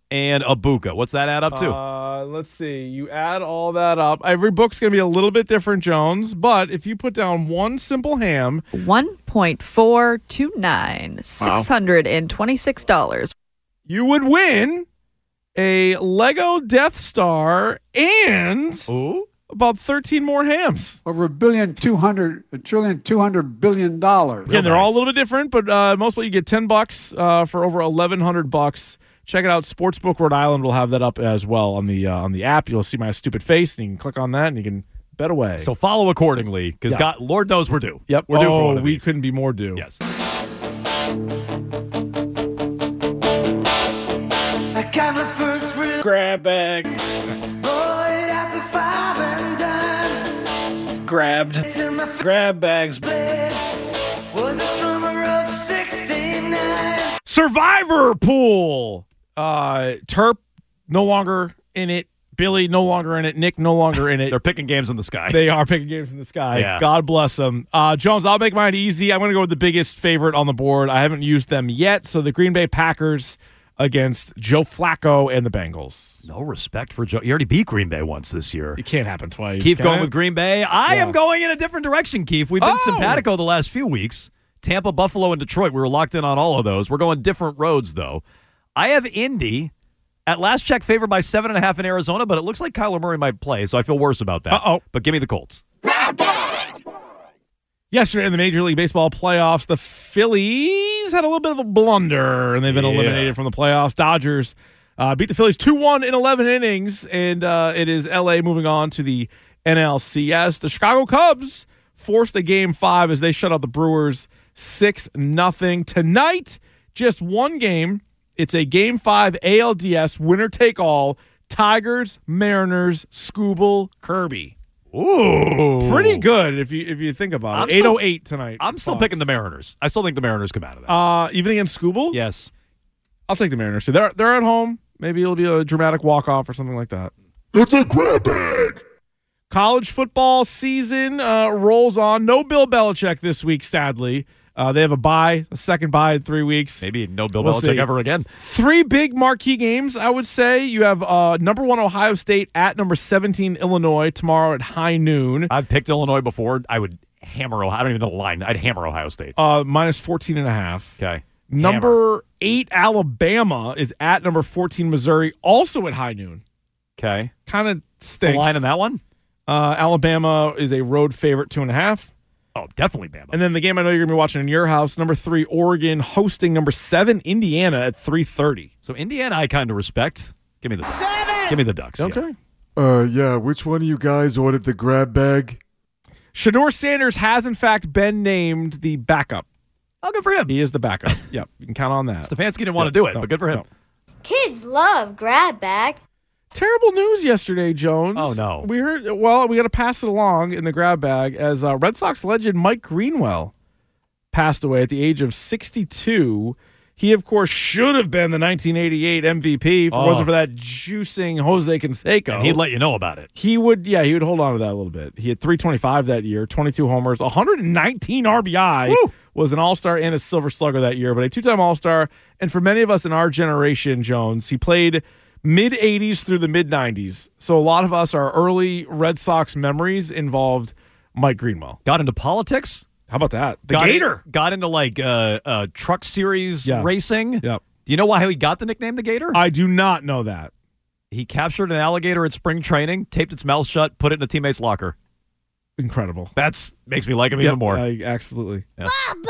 and Abuka. What's that add up to? Uh, let's see. You add all that up. Every book's going to be a little bit different, Jones. But if you put down one simple ham, one point four two nine, six hundred twenty-six dollars. You would win a Lego Death Star and Ooh. about thirteen more hams. Over a billion, two hundred, a trillion, two hundred billion dollars. Again, they're all a little bit different, but uh, mostly you get ten bucks uh, for over eleven hundred bucks. Check it out. Sportsbook Rhode Island will have that up as well on the uh, on the app. You'll see my stupid face, and you can click on that, and you can bet away. So follow accordingly, because Yeah. God, Lord knows we're due. Yep, we're due oh, for one of we these. couldn't be more due. Yes. I got my first real grab bag. Bought it at the five and dime. Grabbed. Grab bags. Was the summer of sixty-nine. Survivor Pool. Uh, Terp no longer in it. Billy no longer in it. Nick no longer in it. They're picking games in the sky. They are picking games in the sky. Yeah. God bless them. Uh, Jones, I'll make mine easy. I'm going to go with the biggest favorite on the board. I haven't used them yet. So the Green Bay Packers against Joe Flacco and the Bengals. No respect for Joe. You already beat Green Bay once this year. It can't happen twice. Keep can going it? with Green Bay. I Yeah. am going in a different direction, Keith. We've been Oh! simpatico the last few weeks. Tampa, Buffalo, and Detroit. We were locked in on all of those. We're going different roads, though. I have Indy at last check favored by seven and a half in Arizona, but it looks like Kyler Murray might play, so I feel worse about that. Uh-oh. But give me the Colts. Yesterday in the Major League Baseball playoffs, the Phillies had a little bit of a blunder, and they've been Yeah. eliminated from the playoffs. Dodgers uh, beat the Phillies two one in eleven innings, and uh, it is L A moving on to the N L C S. The Chicago Cubs forced a game five as they shut out the Brewers six nothing. Tonight, just one game. It's a game five A L D S winner-take-all. Tigers, Mariners, Scooble, Kirby. Ooh. Pretty good if you if you think about I'm it. still- eight oh eight tonight. I'm still Fox. picking the Mariners. I still think the Mariners come out of that. Uh, even against Scooble? Yes. I'll take the Mariners too. They're they're at home. Maybe it'll be a dramatic walk off or something like that. It's a grab bag. College football season uh, rolls on. No Bill Belichick this week, sadly. Uh, they have a bye, a second bye in three weeks. Maybe no Bill We'll Belichick see. ever again. Three big marquee games, I would say. You have uh, number one Ohio State at number seventeen Illinois tomorrow at high noon. I've picked Illinois before. I would hammer Ohio. I don't even know the line. I'd hammer Ohio State. Uh, minus fourteen and a half. Okay. Number eight Alabama is at number fourteen Missouri, also at high noon. Okay. Kind of What's stinks. the line in that one? Uh, Alabama is a road favorite, two and a half. Oh, definitely Bama. And then the game I know you're going to be watching in your house, number three, Oregon hosting number seven, Indiana at three thirty. So Indiana, I kind of respect. Give me the Ducks. Give me the Ducks. yeah. Okay. Uh, yeah, which one of you guys ordered the grab bag? Shador Sanders has, in fact, been named the backup. Oh, good for him. He is the backup. Yep, you can count on that. Stefanski didn't want Yep, to do it, no, but good for him. no. Kids love grab bag. Terrible news yesterday, Jones. Oh, no. We heard, well, we got to pass it along in the grab bag as uh, Red Sox legend Mike Greenwell passed away at the age of sixty-two. He, of course, should have been the nineteen eighty-eight M V P if it Oh. wasn't for that juicing Jose Canseco. And he'd let you know about it. He would, yeah, he would hold on to that a little bit. He had three twenty-five that year, twenty-two homers, one hundred nineteen R B I, Woo! was an All-Star and a Silver Slugger that year, but a two-time All-Star. And for many of us in our generation, Jones, he played mid-eighties through the mid-nineties. So a lot of us, our early Red Sox memories involved Mike Greenwell. Got into politics. How about that? The got Gator. In, got into like uh, uh, truck series Yeah. racing. Yep. Do you know why he got the nickname the Gator? I do not know that. He captured an alligator at spring training, taped its mouth shut, put it in a teammate's locker. Incredible. That's makes me like him Yep, even more. I- absolutely. Yeah.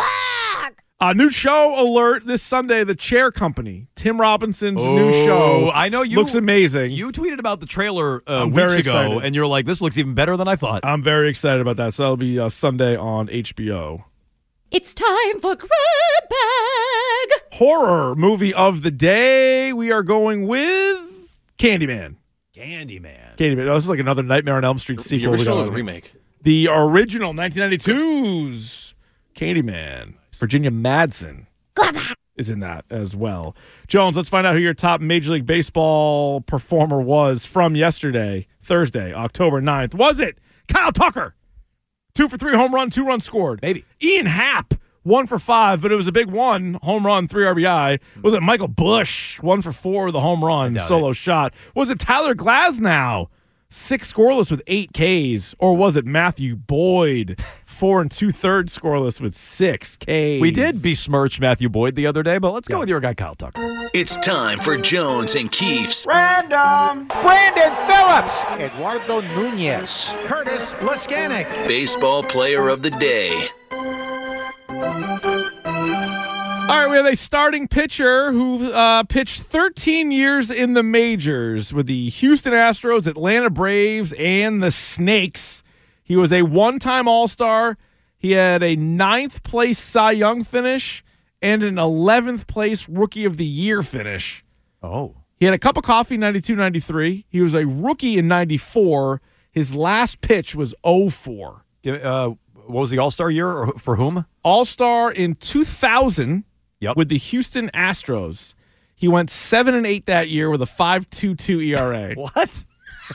A new show alert this Sunday, The Chair Company. Tim Robinson's new Oh, show. I know you looks amazing. You tweeted about the trailer uh, I'm weeks very ago, excited. and you're like, "This looks even better than I thought." I'm very excited about that. So that'll be uh, Sunday on H B O. It's time for Grab Bag. Horror movie of the day. We are going with Candyman. Candyman. Candyman. Oh, this is like another Nightmare on Elm Street The sequel. original We or got- the remake? The original nineteen ninety-two's Candyman. Virginia Madsen is in that as well. Jones, let's find out who your top Major League Baseball performer was from yesterday, Thursday, October ninth. Was it Kyle Tucker? Two for three home run, two runs scored. Maybe. Ian Happ one for five, but it was a big one. Home run, three R B I. Was it Michael Bush? One for four with a home run, solo it. shot. Was it Tyler Glasnow? Six scoreless with eight Ks. Or was it Matthew Boyd? Four and two-thirds scoreless with six Ks. We did besmirch Matthew Boyd the other day, but let's yeah. go with your guy, Kyle Tucker. It's time for Jones and Keefe's Random. Brandon Phillips. Eduardo Nunez. Curtis Laskanik. Baseball Player of the Day. All right, we have a starting pitcher who uh, pitched thirteen years in the majors with the Houston Astros, Atlanta Braves, and the Snakes. He was a one-time All-Star. He had a ninth place Cy Young finish and an eleventh place Rookie of the Year finish. Oh. He had a cup of coffee in ninety-two ninety-three. He was a rookie in ninety-four. His last pitch was oh four. Uh, what was the All-Star year or for whom? All-Star in two thousand. Yep. With the Houston Astros. He went seven and eight that year with a five point two two E R A. What?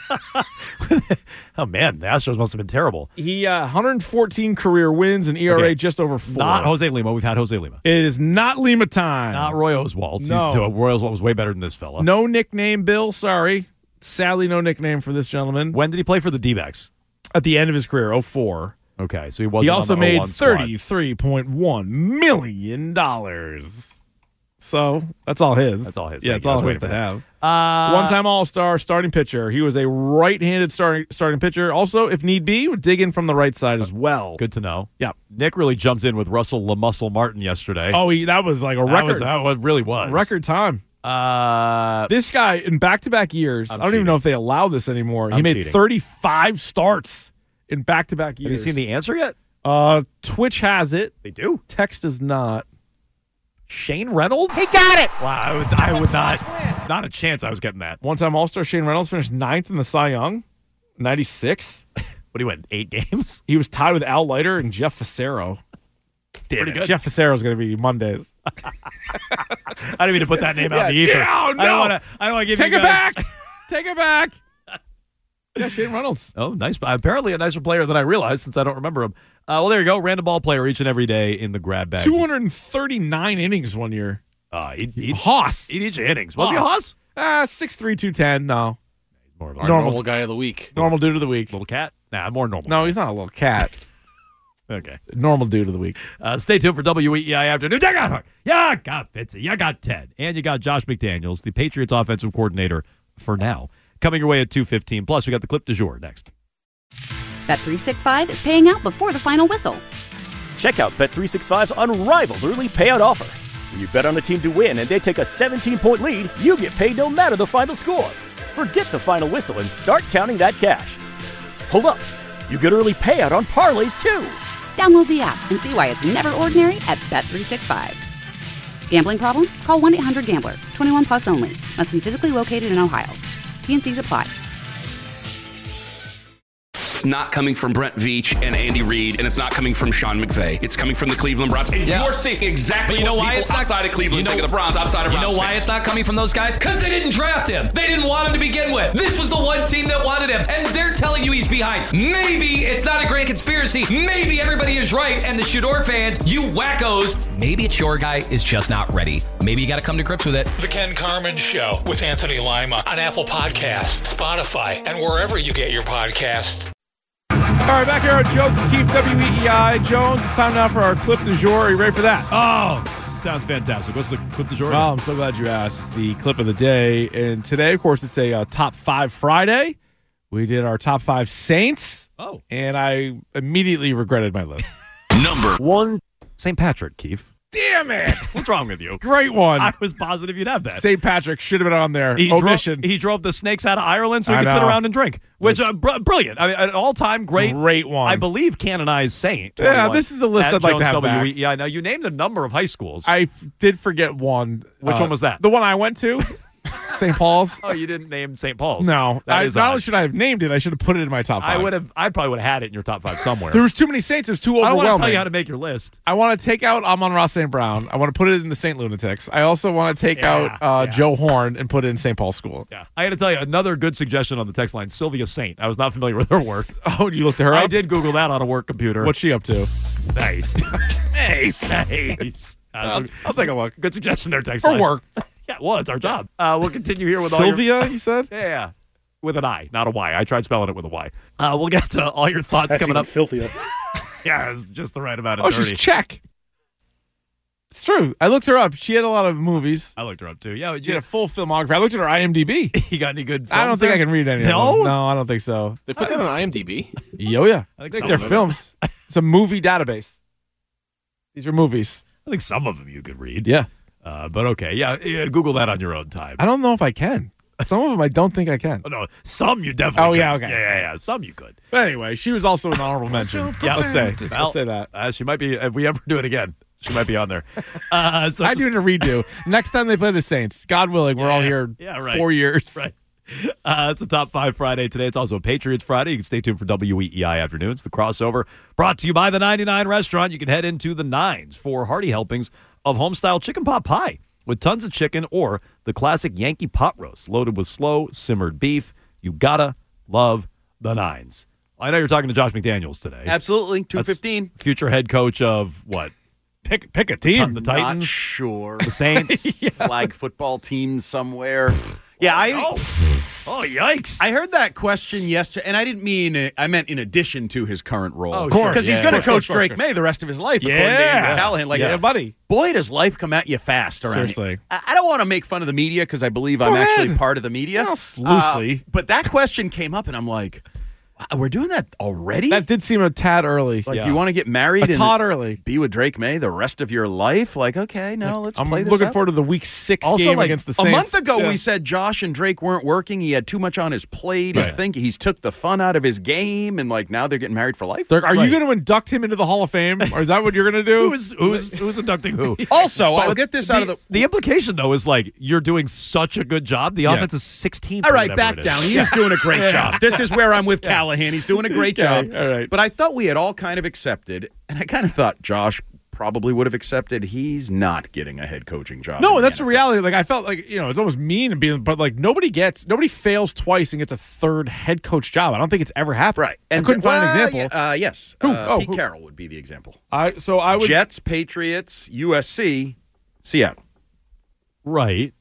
Oh, man, the Astros must have been terrible. He uh, one hundred fourteen career wins and E R A okay. just over four. Not Jose Lima. We've had Jose Lima. It is not Lima time. Not Roy Oswalt. No. He's, Roy Oswalt was way better than this fella. No nickname, Bill. Sorry. Sadly, no nickname for this gentleman. When did he play for the D-backs? At the end of his career, oh four. Okay, so he wasn't He also on the made thirty-three point one million dollars. So that's all his. That's all his. Yeah, Thank it's all you. his to have. Uh, One-time All-Star, starting pitcher. He was a right-handed starting starting pitcher. Also, if need be, would dig in from the right side as well. Good to know. Yeah. Nick really jumped in with Russell LaMuscle Martin yesterday. Oh, he, that was like a that record. Was, that was, really was. Record time. Uh, this guy, in back-to-back years, I'm I don't cheating. even know if they allow this anymore. I'm he made cheating. thirty-five starts in back-to-back years. Have you seen the answer yet? Uh, Twitch has it. They do. Text does not. Shane Reynolds? He got it. Wow, I would, I would not. Not a chance I was getting that. One-time All-Star Shane Reynolds finished ninth in the Cy Young, ninety-six. What do you win? Eight games? He was tied with Al Leiter and Jeff Facero. Damn Pretty it. good. Jeff Facero is going to be Mondays. I didn't mean to put that name out yeah, the ether. Yeah, oh, no. I don't want to. I don't want to give Take you it guys... back. Take it back. Yeah, Shane Reynolds. Oh, nice. Apparently a nicer player than I realized since I don't remember him. Uh, well, there you go. Random ball player each and every day in the grab bag. two hundred thirty-nine innings one year. Uh, he'd, he'd, Hoss. He'd each innings. Was he a Hoss? Uh, six three, two ten. No. He's more of our normal, normal guy of the week. Normal dude of the week. Little cat? Nah, more normal. No, he's not a little cat. Okay. Normal dude of the week. Uh, stay tuned for W E E I Afternoon. You got, you got Fitzy. You got Ted. And you got Josh McDaniels, the Patriots offensive coordinator for now. Coming your way at two fifteen. Plus, we got the clip du jour next. Bet three sixty-five is paying out before the final whistle. Check out Bet three sixty-five's unrivaled early payout offer. When you bet on a team to win and they take a seventeen-point lead, you get paid no matter the final score. Forget the final whistle and start counting that cash. Hold up. You get early payout on parlays, too. Download the app and see why it's never ordinary at Bet three sixty-five. Gambling problem? Call one eight hundred gambler. twenty-one plus only. Must be physically located in Ohio. T and Cs apply. It's not coming from Brent Veach and Andy Reid, and it's not coming from Sean McVay. It's coming from the Cleveland Browns. And Yeah. you're seeing exactly But you know what why people it's not- outside of Cleveland you know- think of the Browns, outside of You Browns know why fans. it's not coming from those guys? Because they didn't draft him. They didn't want him to begin with. This was the one team that wanted him, and they're telling you he's behind. Maybe it's not a grand conspiracy. Maybe everybody is right, and the Shador fans, you wackos, maybe it's your guy is just not ready. Maybe you got to come to grips with it. The Ken Carmen Show with Anthony Lima on Apple Podcasts, Spotify, and wherever you get your podcasts. All right, back here on Jones and Keefe, W E E I. Jones, it's time now for our clip du jour. Are you ready for that? Oh, sounds fantastic. What's the clip du jour? Oh, I'm so glad you asked. It's the clip of the day. And today, of course, it's a uh, top five Friday. We did our top five Saints. Oh. And I immediately regretted my list. Number one, Saint Patrick, Keefe. Damn it. What's wrong with you? Great one. I was positive you'd have that. Saint Patrick should have been on there. He Omission. drove, he drove the snakes out of Ireland so he I could sit know. around and drink, which uh, br- brilliant. I mean, an all-time great, Great one. I believe canonized saint. Yeah, twenty-one this is a list at I'd like to Jones have W back. E E I. Now you named a number of high schools. I f- did forget one. Which Uh, one was that? The one I went to, Saint Paul's. Oh, you didn't name Saint Paul's. No. That I, is not odd. only should I have named it, I should have put it in my top five. I would have. I probably would have had it in your top five somewhere. There was too many Saints. It was too I don't overwhelming. want to tell you how to make your list. I want to take out Amon-Ra Saint Brown. I want to put it in the Saint Lunatics. I also want to take Yeah, out uh, yeah. Joe Horn and put it in Saint Paul's School. Yeah, I got to tell you another good suggestion on the text line. Sylvia Saint. I was not familiar with her work. Oh, you looked her I up? did Google that on a work computer. What's she up to? Nice. Nice. Nice. Uh, I'll, so- I'll take a look. Good suggestion there, text For line. work. Yeah, well, it's our job. Uh, we'll continue here with all Sylvia, your... you said? Yeah, yeah. With an I, not a Y. I tried spelling it with a Y. Uh, we'll get to all your thoughts That's coming even up. filthier. Yeah, it's just the right amount of Oh, dirty. she's Czech. It's true. I looked her up. She had a lot of movies. I looked her up, too. Yeah, She had a full filmography. I looked at her IMDb. You got any good films I don't think there? I can read any No? of them. No, I don't think so. They put that on IMDb. Yo, yeah. I I think think some they're of them. films. It's a movie database. These are movies. I think some of them you could read. Yeah. Uh, but okay. Yeah, yeah, Google that on your own time. I don't know if I can. Some of them I don't think I can. Oh, no, some you definitely Oh, could. yeah, okay. Yeah, yeah, yeah. Some you could. But anyway, she was also an honorable mention. Yeah, let's say. Well, let's say that. Uh, she might be, if we ever do it again, she might be on there. Uh, so I do need a redo. Next time they play the Saints, God willing, we're all Yeah, here yeah, right. four years. Right. Uh, it's a Top five Friday today. It's also a Patriots Friday. You can stay tuned for W E E I Afternoons. The crossover brought to you by the ninety-nine Restaurant. You can head into the Nines for hearty helpings of home-style chicken pot pie with tons of chicken or the classic Yankee pot roast loaded with slow simmered beef. You gotta love the Nines. I know you're talking to Josh McDaniels today. Absolutely. two That's fifteen. Future head coach of what? Pick pick a team. The Not Titans? sure. The Saints? Flag football team somewhere. Yeah, I Oh, oh yikes. I heard that question yesterday, and I didn't mean I meant in addition to his current role. Oh, Of course. Because he's yeah, going to of course, coach of course, Drake May the rest of his life, according to Yeah. Andrew Callahan. Like, Yeah, buddy. boy, does life come at you fast around Seriously. here. I I don't want to make fun of the media because I believe I'm Go actually ahead. part of the media. Well, loosely. Uh, but that question came up, and I'm like, wow, we're doing that already? That did seem a tad early. like, Yeah. you want to get married a and tad early. be with Drake May the rest of your life? Like, okay, no, let's I'm play this looking out. forward to the week six Also, game like, against the A Saints. month ago, Yeah. we said Josh and Drake weren't working. He had too much on his plate. His Right. thing, he's took the fun out of his game, and like now they're getting married for life. They're- Are Right. you going to induct him into the Hall of Fame, or is that what you're going to do? Who is who is who's inducting who? Also, I'll But get this the, out of the. The implication though is like you're doing such a good job. The Yeah. offense is sixteenth. All or right, whatever back it is. down. He is doing a great Yeah. job. This is where I'm with Callahan. He's doing a great Okay, job. all right. But I thought we had all kind of accepted, and I kind of thought Josh probably would have accepted. He's not getting a head coaching job. No, in that's the N F L. reality. Like I felt like you know it's almost mean and being, but like nobody gets, nobody fails twice and gets a third head coach job. I don't think it's ever happened. Right. And And I couldn't find well, an example. yeah, uh, yes. Who? Uh, Oh, Pete who? Carroll would be the example. I so I would. Jets, Patriots, U S C, Seattle. Right.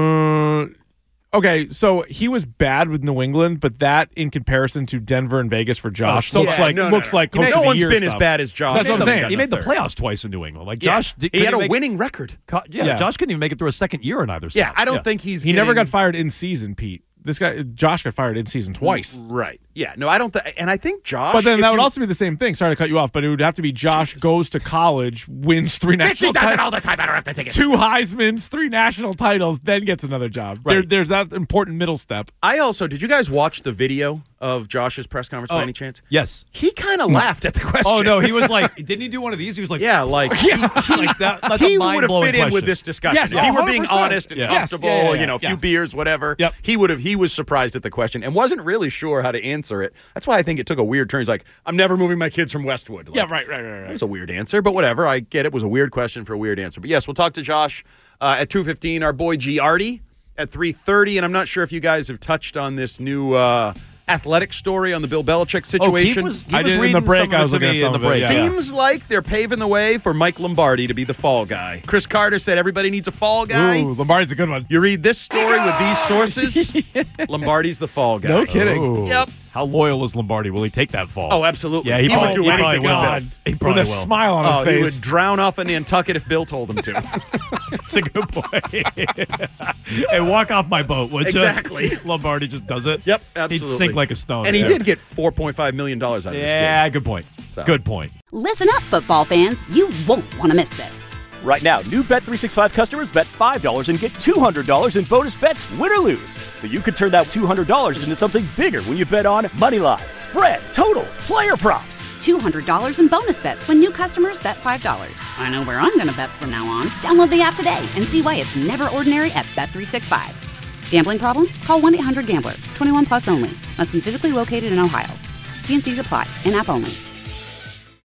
Uh, okay, so he was bad with New England, but that in comparison to Denver and Vegas for Josh Oh, looks yeah, like no, no, looks no. like No coach of the one's year been as stuff. bad as Josh. That's what I'm He saying. He made the third. playoffs twice in New England. Like Yeah. Josh, did, He couldn't had a make- winning record. co- Yeah, Yeah. Josh couldn't even make it through a second year in either. Yeah, spot. I don't think he's. He never got getting- fired in season, Pete. This guy, Josh, got fired in season twice. Right. Yeah. No, I don't. Th- and I think Josh. But then if that would you- also be the same thing. Sorry to cut you off, but it would have to be Josh goes to college, wins three national does it titles, all the time. I don't have to take it. two Heisman's, three national titles, then gets another job. There, Right. there's that important middle step. I also. Did you guys watch the video of Josh's press conference by Oh, any chance? Yes. He kind of laughed at the question. Oh no, he was like, didn't he do one of these? He was like, Yeah, like he, he, like that. That's he a would have mind-blowing fit in with question. this discussion. Yes, if he were one hundred being percent. honest and Yeah. Yes, comfortable, yeah, yeah, yeah, you know, a few yeah. beers, whatever. Yep. He would have. He was surprised at the question and wasn't really sure how to answer it. That's why I think it took a weird turn. He's like, "I'm never moving my kids from Westwood." Like, Yeah, right, right, right, That right. was a weird answer, but whatever. I get it. It was a weird question for a weird answer. But yes, we'll talk to Josh uh, at two fifteen. Our boy Giardi at three thirty, and I'm not sure if you guys have touched on this new uh, athletic story on the Bill Belichick Oh, Keith situation. was, he I was did in reading the break, some of I it was to looking me at some in the of it, break. yeah. Seems like they're paving the way for Mike Lombardi to be the fall guy. Chris Carter said everybody needs a fall guy. Ooh, Lombardi's a good one. You read this story with these sources, Lombardi's the fall guy. No kidding. Ooh. Yep. How loyal is Lombardi? Will he take that fall? Oh, absolutely. Yeah, he, He would probably, do he anything probably with will. Bill. He With probably a will. smile on his Oh, he face. would drown off in Nantucket if Bill told him to. It's a good point. Hey, walk off my boat, would you? Exactly. Lombardi just does it. Yep, He'd absolutely. sink like a stone. And he Yeah. did get four point five million dollars out of this kid. Yeah, good point. Good point. Listen up, football fans. You won't want to miss this. Right now, new Bet three sixty-five customers bet five dollars and get two hundred dollars in bonus bets, win or lose. So you could turn that two hundred dollars into something bigger when you bet on money line, spread, totals, player props. two hundred dollars in bonus bets when new customers bet five dollars. I know where I'm going to bet from now on. Download the app today and see why it's never ordinary at Bet three sixty-five. Gambling problem? Call one eight hundred gambler. twenty-one plus only. Must be physically located in Ohio. T and C's apply. In-app only.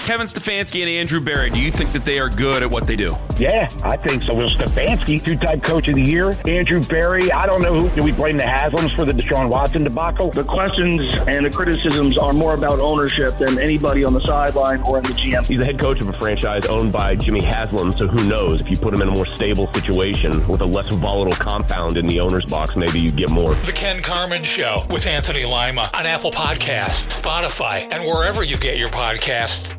Kevin Stefanski and Andrew Berry, do you think that they are good at what they do? Yeah, I think so. Well, Stefanski, two-time coach of the year. Andrew Berry, I don't know who. Do we blame the Haslams for the Deshaun Watson debacle? The questions and the criticisms are more about ownership than anybody on the sideline or in the G M. He's the head coach of a franchise owned by Jimmy Haslam, so who knows? If you put him in a more stable situation with a less volatile compound in the owner's box, maybe you'd get more. The Ken Carman Show with Anthony Lima on Apple Podcasts, Spotify, and wherever you get your podcasts.